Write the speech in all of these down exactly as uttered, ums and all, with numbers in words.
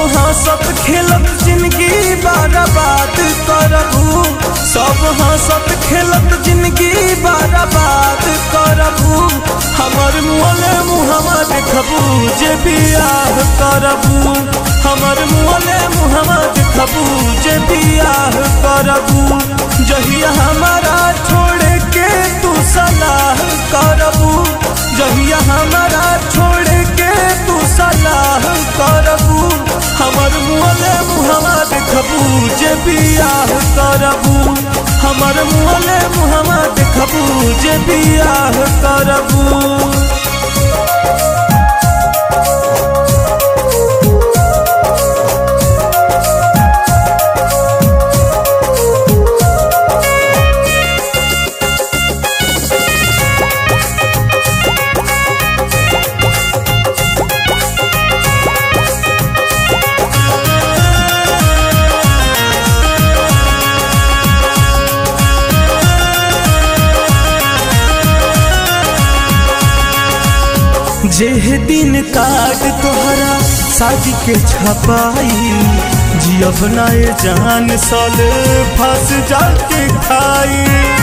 हंसत खेलत जिंदगी बर्बाद करबू, सब हंसत खेलत जिंदगी बर्बाद करबू। हमर मुँहले मुहम्मा देखबू जे बियाह करबू, हमर मुँहले मुहम्मा देखबू जे बियाह करबू। जहिया हमारा छोड़ के तू सलाह करबू, जहिया हमारा छोड़ के तू सलाह करबू। हमर मुँहले मुहम्मा देखबू जे बियाह करबू, हमर मुँहले मुहम्मा देखबू जे बियाह करबू। जेह दिन कार्ड तोहरा शादी के छपाई, जियब नाए जान साल फंस जाके खाई।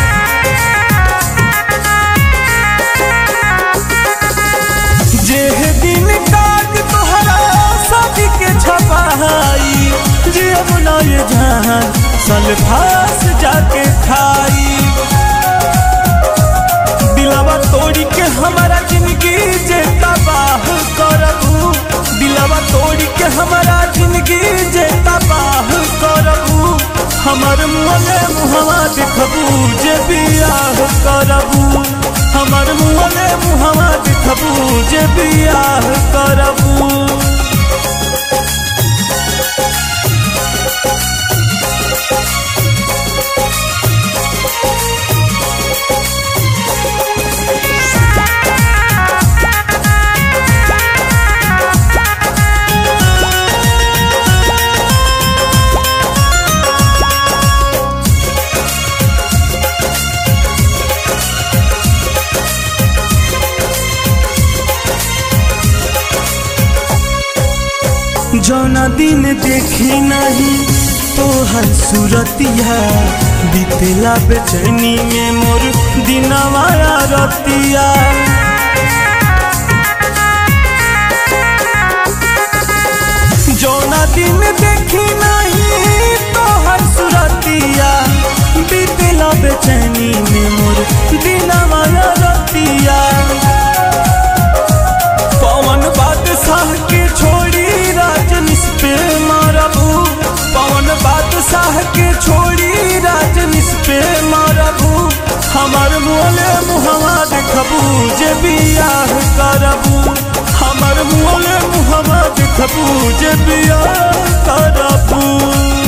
जेह दिन कार्ड तोहरा शादी के छपाई, जियब नाए जान साल फंस जाके खाई। दिलवा तोड़ी के हमारा जिंदगी जे तबाह करबू, दिलवा तोड़ी के हमारा जिंदगी जे तबाह करबू। हमर मुँहले मुहम्मा देखबू जे बियाह करबू, हमर मुँहले मुहम्मा देखबू जे बियाह करबू। जौना दिन देखी नहीं तोहर सूरतिया, बीतेला बेचैनी में मोर दिनवा रतिया। जौना दिन देखी नहीं तोहर सूरतिया, बीतेला बेचैनी में मोर दिनवा रतिया। पवन बादशाह के छोड़ी राजनीश पे मारबू, पवन बादशाह के छोड़ी राजनीश पे मारबू। हमर मुँहले मुहम्मा देखबू जे बियाह करबू, हमर मुँहले मुहम्मा देखबू जे बियाह करबू।